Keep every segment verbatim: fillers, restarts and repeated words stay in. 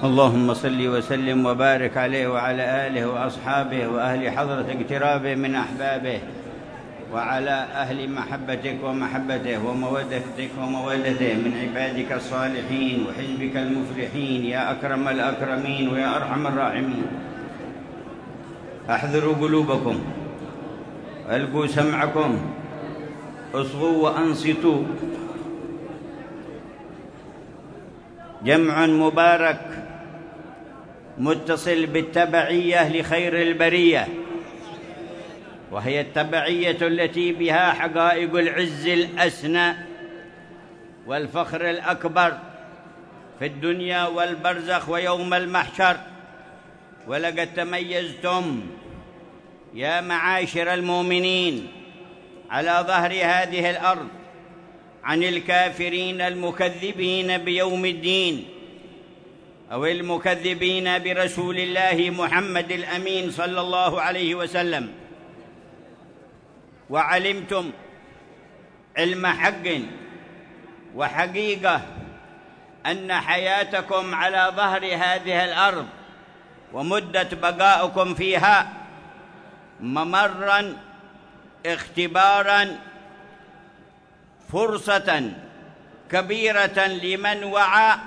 اللهم صل وسلم وبارك عليه وعلى آله وأصحابه وأهل حضرة اقترابه من أحبابه، وعلى أهل محبتك ومحبته ومودتك ومودته من عبادك الصالحين وحزبك المفلحين يا أكرم الأكرمين ويا أرحم الراحمين. أحذروا قلوبكم، ألقوا سمعكم، اصغوا وأنصتوا. جمع مبارك متصل بالتبعية لخير البرية، وهي التبعية التي بها حقائق العز الأسنى والفخر الأكبر في الدنيا والبرزخ ويوم المحشر. ولقد تميزتم يا معاشر المؤمنين على ظهر هذه الأرض عن الكافرين المكذبين بيوم الدين، أو المكذبين برسول الله محمد الأمين صلى الله عليه وسلم. وعلمتم علم حق وحقيقة أن حياتكم على ظهر هذه الأرض ومدة بقاؤكم فيها ممرا، اختبارا، فرصة كبيرة لمن وعى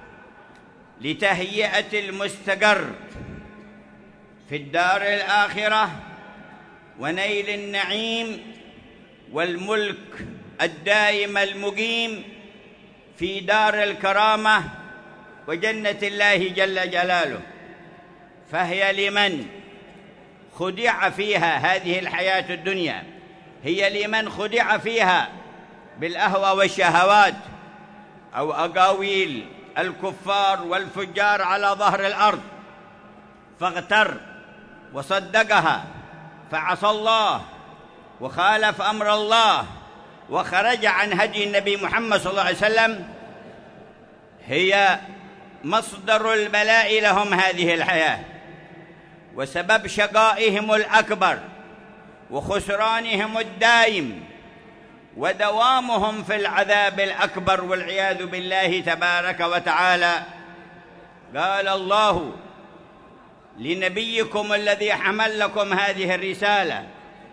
لتهيئة المستقر في الدار الآخرة ونيل النعيم والملك الدائم المقيم في دار الكرامة وجنة الله جل جلاله. فهي لمن خدع فيها هذه الحياة الدنيا، هي لمن خدع فيها بالأهوى والشهوات أو أقاويل الكفار والفجار على ظهر الأرض، فاغتر وصدقها فعصى الله وخالف أمر الله وخرج عن هدي النبي محمد صلى الله عليه وسلم. هي مصدر البلاء لهم هذه الحياة، وسبب شقائهم الأكبر وخسرانهم الدائم ودوامهم في العذاب الأكبر والعياذ بالله تبارك وتعالى. قال الله لنبيكم الذي حمل لكم هذه الرسالة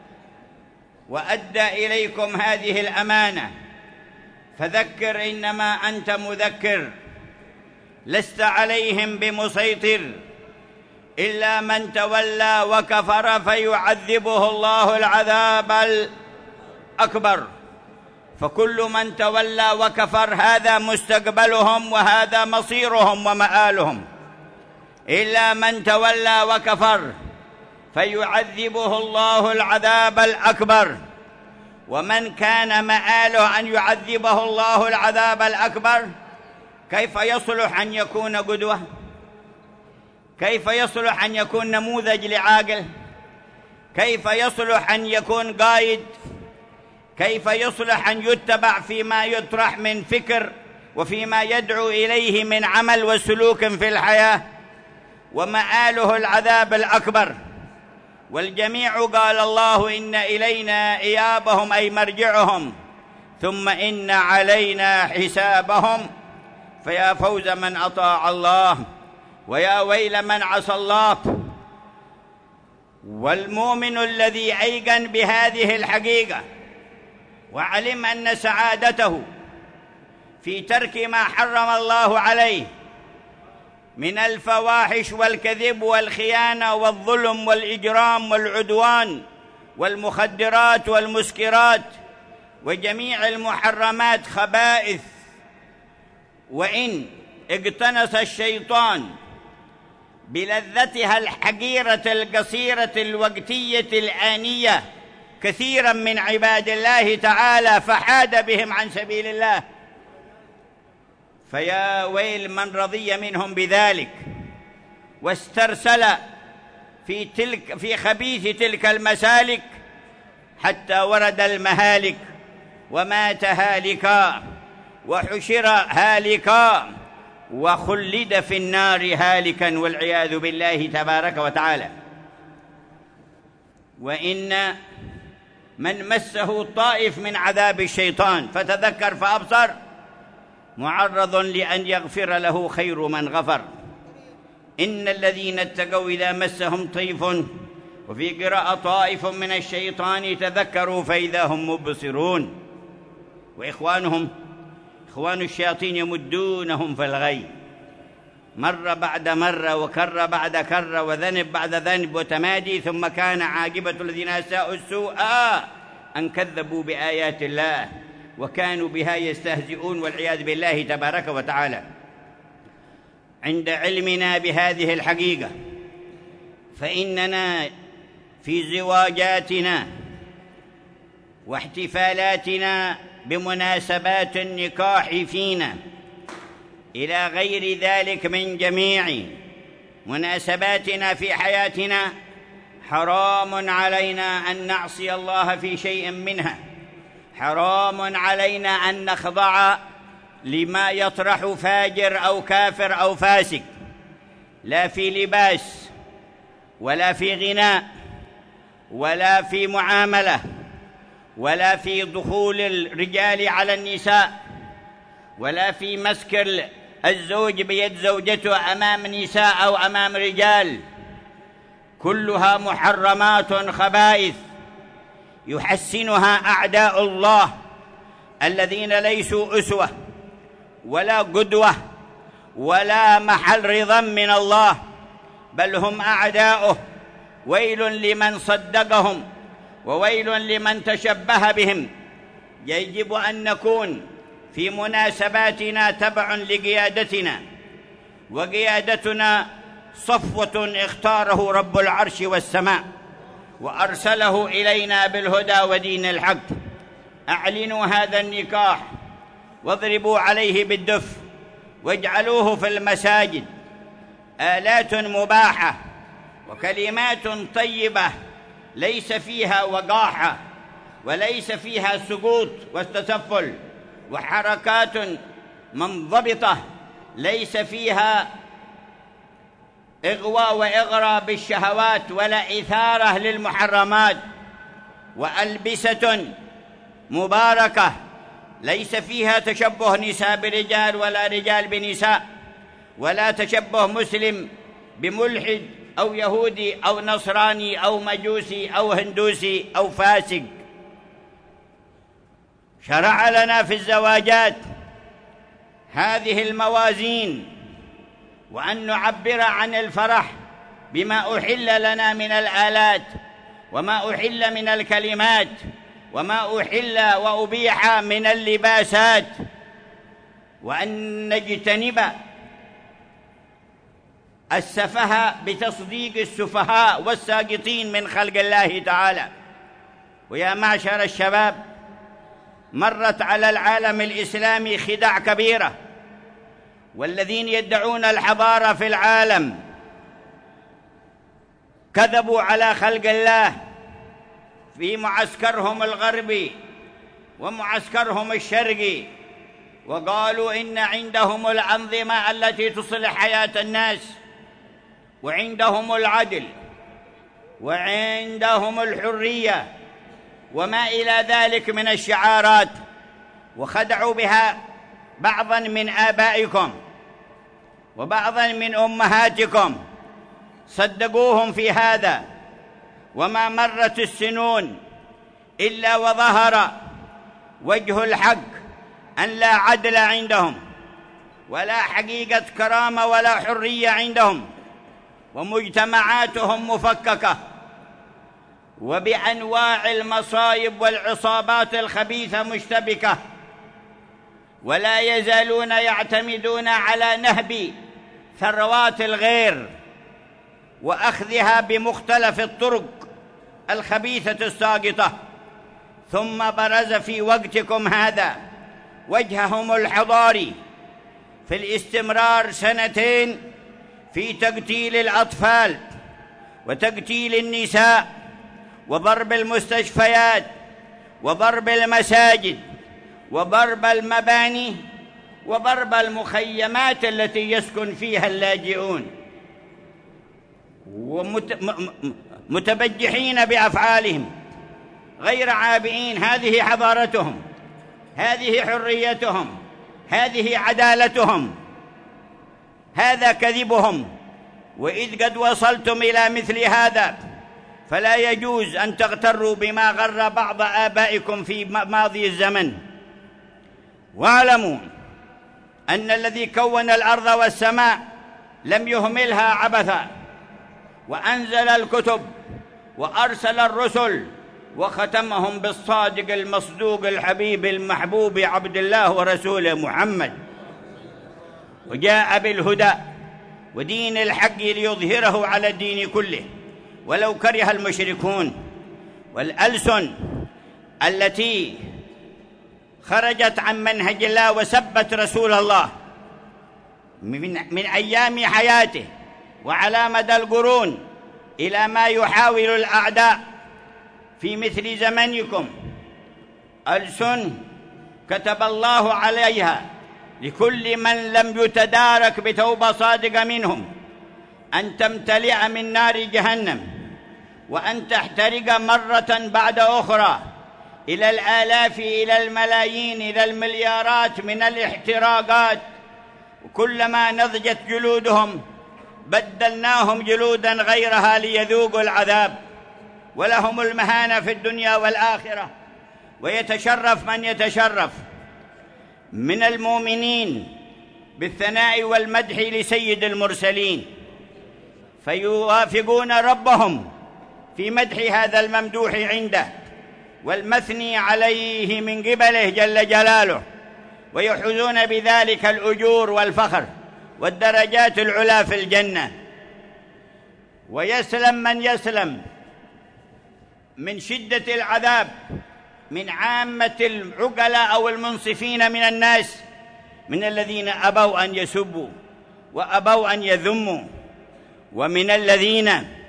وأدى إليكم هذه الأمانة: فذكر إنما أنت مذكر لست عليهم بمسيطر إلا من تولى وكفر فيعذبه الله العذاب الأكبر. فكل من تولى وكفر هذا مستقبلهم وهذا مصيرهم ومآلهم، إلا من تولى وكفر فيعذبه الله العذاب الأكبر. ومن كان مآله أن يعذبه الله العذاب الأكبر كيف يصلح أن يكون قدوة؟ كيف يصلح أن يكون نموذج لعاقل؟ كيف يصلح أن يكون قائد؟ كيف يصلح أن يتبع فيما يطرح من فكر وفيما يدعو إليه من عمل وسلوك في الحياة؟ ومآله العذاب الأكبر. والجميع قال الله إن إلينا إيابهم أي مرجعهم ثم إن علينا حسابهم. فيا فوز من أطاع الله ويا ويل من عصى الله. والمؤمن الذي أيقن بهذه الحقيقة وعلم أن سعادته في ترك ما حرم الله عليه من الفواحش والكذب والخيانة والظلم والإجرام والعدوان والمخدرات والمسكرات وجميع المحرمات خبائث، وإن اقتنص الشيطان بلذتها الحقيرة القصيرة الوقتية الآنية كثيرا من عباد الله تعالى فحاد بهم عن سبيل الله، فيا ويل من رضي منهم بذلك واسترسل في تلك في خبيث تلك المسالك حتى ورد المهالك ومات هالكا وحشر هالكا وخلد في النار هالكا والعياذ بالله تبارك وتعالى. وإن من مسه طائف من عذاب الشيطان فتذكر فأبصر معرض لأن يغفر له خير من غفر. إن الذين اتقوا إذا مسهم طيف، وفي قراءة طائف من الشيطان تذكروا فإذا هم مبصرون. وإخوانهم إخوان الشياطين يمدونهم في الغي مرة بعد مرة، وكرة بعد كرة، وذنب بعد ذنب، وتمادي، ثم كان عاقبة الذين أساءوا السوء أن كذبوا بآيات الله وكانوا بها يستهزئون، والعياذ بالله تبارك وتعالى. عند علمنا بهذه الحقيقة فإننا في زواجاتنا واحتفالاتنا بمناسبات النكاح فينا إلى غير ذلك من جميع مناسباتنا في حياتنا حرام علينا أن نعصي الله في شيء منها، حرام علينا أن نخضع لما يطرح فاجر أو كافر أو فاسق، لا في لباس ولا في غناء ولا في معاملة ولا في دخول الرجال على النساء ولا في مسك الزوج بيد زوجته أمام نساء أو أمام رجال، كلها محرمات خبائث يحسنها أعداء الله الذين ليسوا أسوة ولا قدوة ولا محل رضا من الله، بل هم أعداؤه. ويل لمن صدقهم وويل لمن تشبه بهم. يجب أن نكون في مناسباتنا تبع لقيادتنا، وقيادتنا صفوة اختاره رب العرش والسماء وأرسله إلينا بالهدى ودين الحق. أعلنوا هذا النكاح واضربوا عليه بالدف واجعلوه في المساجد آلات مباحة وكلمات طيبة ليس فيها وقاحة وليس فيها سقوط واستسفل، وحركات منضبطة ليس فيها إغواء وإغراء بالشهوات ولا إثارة للمحرمات، وألبسة مباركة ليس فيها تشبه نساء برجال ولا رجال بنساء، ولا تشبه مسلم بملحد أو يهودي أو نصراني أو مجوسي أو هندوسي أو فاسق. شرع لنا في الزواجات هذه الموازين، وأن نعبر عن الفرح بما أحل لنا من الآلات وما أحل من الكلمات وما أحل وأبيح من اللباسات، وأن نجتنب السفه بتصديق السفهاء والساقطين من خلق الله تعالى. ويا معشر الشباب، مرت على العالم الإسلامي خداع كبيرة، والذين يدعون الحضارة في العالم كذبوا على خلق الله في معسكرهم الغربي ومعسكرهم الشرقي، وقالوا إن عندهم الأنظمة التي تصلح حياة الناس، وعندهم العدل، وعندهم الحرية، وما إلى ذلك من الشعارات، وخدعوا بها بعضا من آبائكم وبعضا من أمهاتكم، صدقوهم في هذا. وما مرت السنون إلا وظهر وجه الحق، أن لا عدل عندهم ولا حقيقة كرامة ولا حرية عندهم، ومجتمعاتهم مفككة وبأنواع المصائب والعصابات الخبيثة مشتبكة، ولا يزالون يعتمدون على نهب ثروات الغير وأخذها بمختلف الطرق الخبيثة الساقطة. ثم برز في وقتكم هذا وجههم الحضاري في الاستمرار سنتين في تقتيل الأطفال وتقتيل النساء وضرب المستشفيات وضرب المساجد وضرب المباني وضرب المخيمات التي يسكن فيها اللاجئون، ومتبجحين بأفعالهم غير عابئين. هذه حضارتهم، هذه حريتهم، هذه عدالتهم، هذا كذبهم، وإذ قد وصلتم إلى مثل هذا فلا يجوز أن تغتروا بما غر بعض آبائكم في ماضي الزمن. واعلموا أن الذي كون الأرض والسماء لم يهملها عبثا، وأنزل الكتب وأرسل الرسل وختمهم بالصادق المصدوق الحبيب المحبوب عبد الله ورسوله محمد، وجاء بالهدى ودين الحق ليظهره على الدين كله ولو كره المشركون. والألسن التي خرجت عن منهج الله وسبت رسول الله من, من أيام حياته وعلى مدى القرون إلى ما يحاول الأعداء في مثل زمنكم، ألسن كتب الله عليها لكل من لم يتدارك بتوبة صادقة منهم أن تمتلئ من نار جهنم وأن تحترق مرة بعد أخرى إلى الآلاف إلى الملايين إلى المليارات من الاحتراقات. وكلما نضجت جلودهم بدلناهم جلودا غيرها ليذوقوا العذاب، ولهم المهانة في الدنيا والآخرة. ويتشرف من يتشرف من المؤمنين بالثناء والمدح لسيد المرسلين، فيوافقون ربهم في مدح هذا الممدوح عنده والمثني عليه من قبله جل جلاله، ويحوزون بذلك الأجور والفخر والدرجات العلى في الجنة. ويسلم من يسلم من شدة العذاب من عامة العقلاء أو المنصفين من الناس، من الذين أبوا أن يسبوا وأبوا أن يذموا، ومن الذين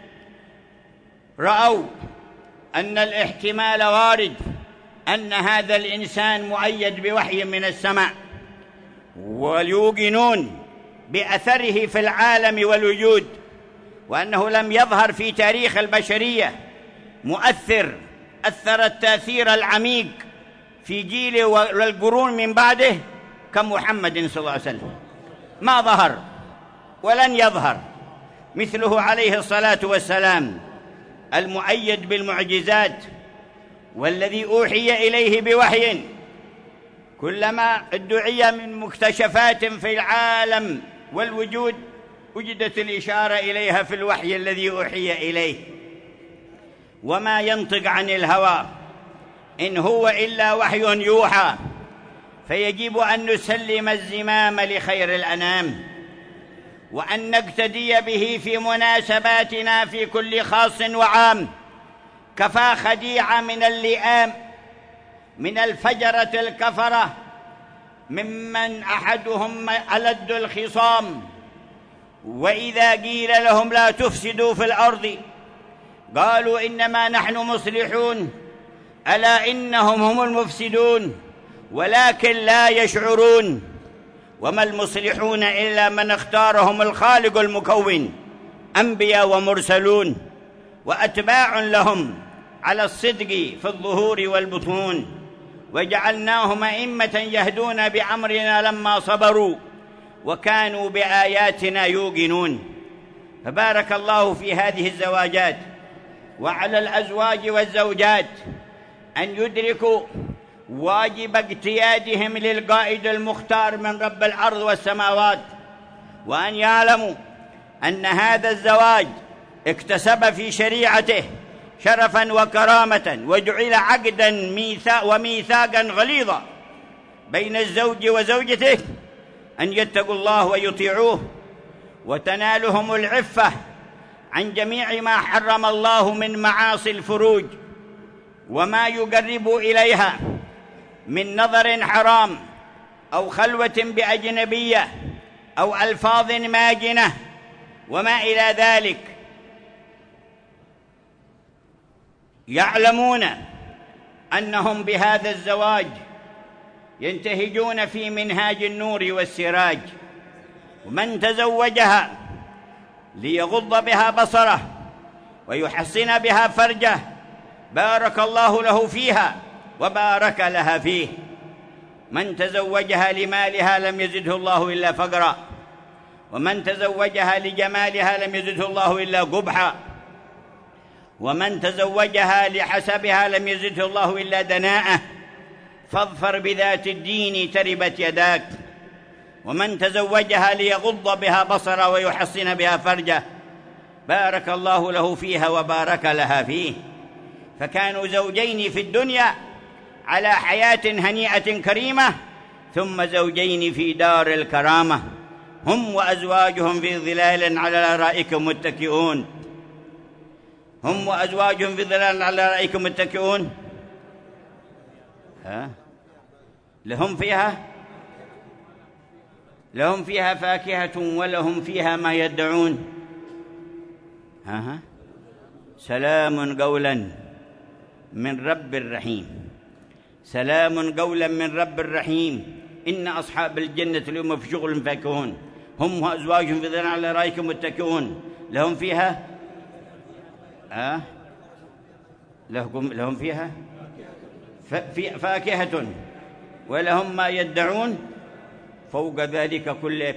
رأوا أن الاحتمال وارد أن هذا الإنسان مؤيد بوحي من السماء، ويوقنون بأثره في العالم والوجود، وأنه لم يظهر في تاريخ البشرية مؤثر أثر التأثير العميق في جيله والقرون من بعده كمحمد صلى الله عليه وسلم. ما ظهر ولن يظهر مثله عليه الصلاة والسلام، المؤيد بالمعجزات والذي أوحي إليه بوحي. كلما ادعي من مكتشفات في العالم والوجود وجدت الإشارة إليها في الوحي الذي أوحي إليه. وما ينطق عن الهوى إن هو إلا وحي يوحى، فيجب أن نسلم الزمام لخير الأنام، وأن نقتدي به في مناسباتنا في كل خاص وعام. كفى خديعة من اللئام من الفجرة الكفرة ممن أحدهم ألد الخصام، وإذا قيل لهم لا تفسدوا في الأرض قالوا إنما نحن مصلحون، ألا إنهم هم المفسدون ولكن لا يشعرون. وما المصلحون إلا من اختارهم الخالق المكون، أنبياء ومرسلون وأتباع لهم على الصدق في الظهور والبطون، وجعلناهم أئمة يهدون بأمرنا لما صبروا وكانوا بآياتنا يوقنون. فبارك الله في هذه الزواجات، وعلى الأزواج والزوجات أن يدركوا واجب اقتيادهم للقائد المختار من رب الأرض والسماوات، وأن يعلموا أن هذا الزواج اكتسب في شريعته شرفا وكرامة، وجعل عقدا ميثاق وميثاقا غليظا بين الزوج وزوجته أن يتقوا الله ويطيعوه، وتنالهم العفة عن جميع ما حرم الله من معاصي الفروج وما يقرب إليها من نظر حرام أو خلوة بأجنبية أو ألفاظ ماجنة وما إلى ذلك. يعلمون أنهم بهذا الزواج ينتهجون في منهاج النور والسراج، ومن تزوجها ليغض بها بصره ويحصن بها فرجه بارك الله له فيها وبارك لها فيه. من تزوجها لمالها لم يزده الله إلا فقرا، ومن تزوجها لجمالها لم يزده الله إلا قبحا، ومن تزوجها لحسبها لم يزده الله إلا دناءة، فاظفر بذات الدين تربت يداك. ومن تزوجها ليغض بها بصره ويحصن بها فرجه بارك الله له فيها وبارك لها فيه. فكانوا زوجين في الدنيا على حياة هنيئة كريمة، ثم زوجين في دار الكرامة، هم وأزواجهم في ظلال على الأرائك متكئون، هم وأزواجهم في ظلال على الأرائك متكئون. ها لهم فيها لهم فيها فاكهة ولهم فيها ما يدعون. ها ها سلام قولا من رب رحيم، سلام قولا من رب رحيم. إن أصحاب الجنة اليوم في شغل فاكهون، هم وأزواجهم في ظلال على الأرائك متكئون، لهم فيها أه؟ لهم لهم فيها فاكهة ولهم ما يدعون. فوق ذلك كله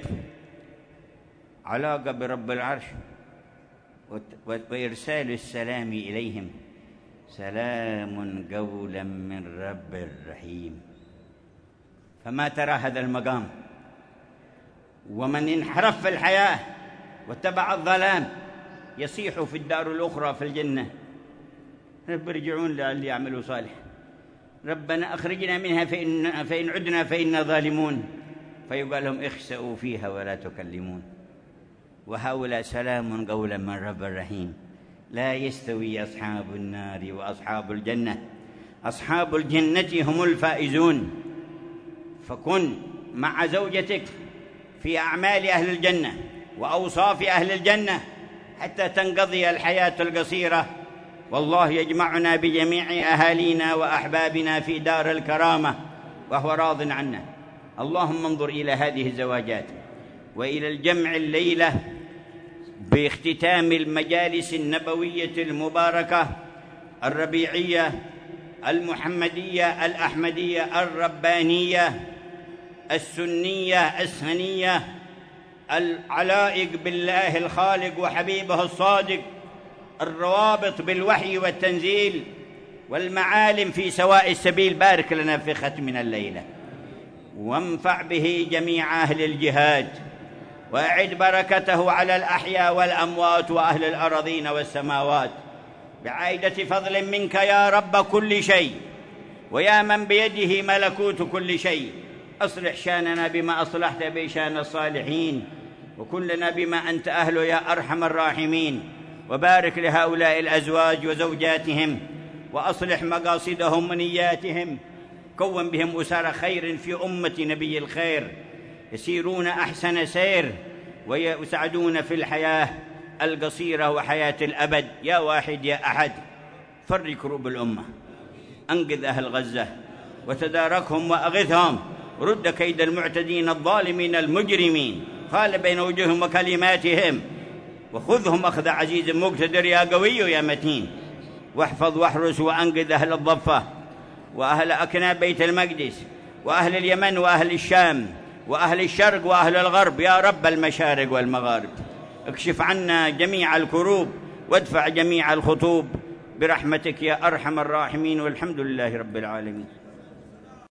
علاقة برب العرش وإرسال السلام إليهم، سلام قولا من رب رحيم. فما ترى هذا المقام؟ ومن انحرف في الحياة واتبع الظلام يصيح في الدار الأخرى في الجنة: رب ارجعون لعلي يعملوا صالح، ربنا أخرجنا منها فإن, فإن عدنا فإنا ظالمون، فيقال لهم اخسئوا فيها ولا تكلمون. وهؤلاء سلام قولا من رب رحيم. لا يستوي أصحاب النار وأصحاب الجنة، أصحاب الجنة هم الفائزون. فكن مع زوجتك في أعمال أهل الجنة وأوصاف أهل الجنة حتى تنقضي الحياة القصيرة، والله يجمعنا بجميع أهالينا وأحبابنا في دار الكرامة وهو راض عنا. اللهم انظر إلى هذه الزواجات وإلى الجمع الليلة باختتام المجالس النبوية المباركة الربيعية المحمدية الأحمدية الربانية السنية السنية العلائق بالله الخالق وحبيبه الصادق، الروابط بالوحي والتنزيل والمعالم في سواء السبيل. بارك لنا في ختمنا الليلة، وانفع به جميع أهل الجهاد، وأعد بركته على الأحياء والأموات وأهل الأراضين والسماوات، بعائدة فضل منك يا رب كل شيء، ويا من بيده ملكوت كل شيء. أصلح شاننا بما أصلحت به شان الصالحين، وكن لنا بما أنت أهله يا أرحم الراحمين. وبارك لهؤلاء الأزواج وزوجاتهم، وأصلح مقاصدهم ونياتهم، كون بهم أسر خير في أمة نبي الخير، يسيرون أحسن سير ويسعدون في الحياة القصيرة وحياة الأبد. يا واحد يا أحد فرج كروب الأمة، أنقذ أهل غزة وتداركهم وأغثهم، رد كيد المعتدين الظالمين المجرمين، خال بين وجوههم وكلماتهم، وخذهم أخذ عزيز مقتدر يا قوي يا متين. واحفظ واحرس وأنقذ أهل الضفة وأهل أكنى بيت المقدس وأهل اليمن وأهل الشام وأهل الشرق وأهل الغرب يا رب المشارق والمغارب. اكشف عنا جميع الكروب وادفع جميع الخطوب برحمتك يا أرحم الراحمين، والحمد لله رب العالمين.